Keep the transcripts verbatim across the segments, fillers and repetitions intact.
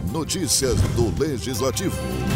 Notícias do Legislativo.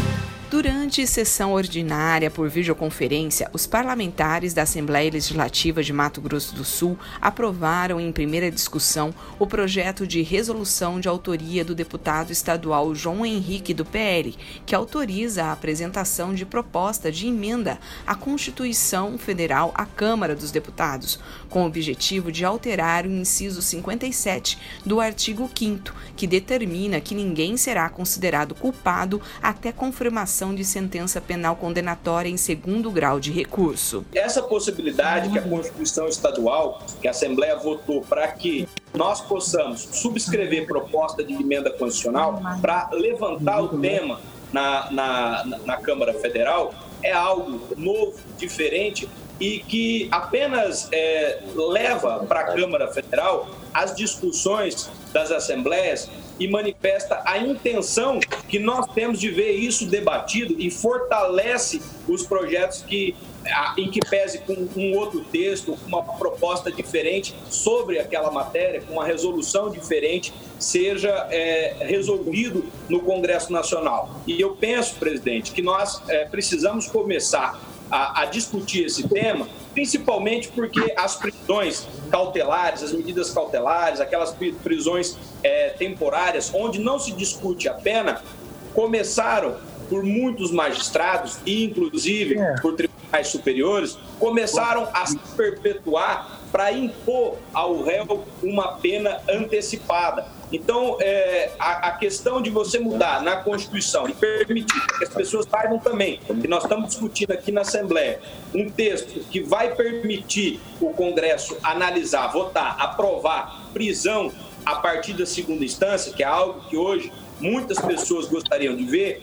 Durante sessão ordinária por videoconferência, os parlamentares da Assembleia Legislativa de Mato Grosso do Sul aprovaram em primeira discussão o projeto de resolução de autoria do deputado estadual João Henrique do P L, que autoriza a apresentação de proposta de emenda à Constituição Federal à Câmara dos Deputados, com o objetivo de alterar o inciso cinquenta e sete do artigo quinto, que determina que ninguém será considerado culpado até confirmação de sentença penal condenatória em segundo grau de recurso. Essa possibilidade que a Constituição Estadual, que a Assembleia votou para que nós possamos subscrever proposta de emenda constitucional para levantar o tema na, na, na Câmara Federal, é algo novo, diferente e que apenas é, leva para a Câmara Federal as discussões das assembleias e manifesta a intenção que nós temos de ver isso debatido e fortalece os projetos que, em que pese com um outro texto, uma proposta diferente sobre aquela matéria, com uma resolução diferente, seja é, resolvido no Congresso Nacional. E eu penso, presidente, que nós é, precisamos começar a, a discutir esse tema, principalmente porque as prisões cautelares, as medidas cautelares, aquelas prisões é, temporárias, onde não se discute a pena, começaram por muitos magistrados e, inclusive, é. por tribunais superiores, começaram a se perpetuar para impor ao réu uma pena antecipada. Então, é, a, a questão de você mudar na Constituição e permitir que as pessoas saibam também que nós estamos discutindo aqui na Assembleia um texto que vai permitir o Congresso analisar, votar, aprovar prisão a partir da segunda instância, que é algo que hoje muitas pessoas gostariam de ver,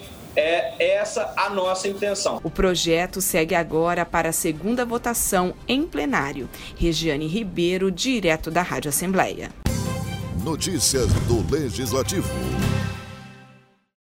é essa a nossa intenção. O projeto segue agora para a segunda votação em plenário. Regiane Ribeiro, direto da Rádio Assembleia. Notícias do Legislativo.